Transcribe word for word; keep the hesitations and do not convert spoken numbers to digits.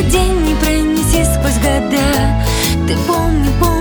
день не пронеси сквозь года. Ты помни, помни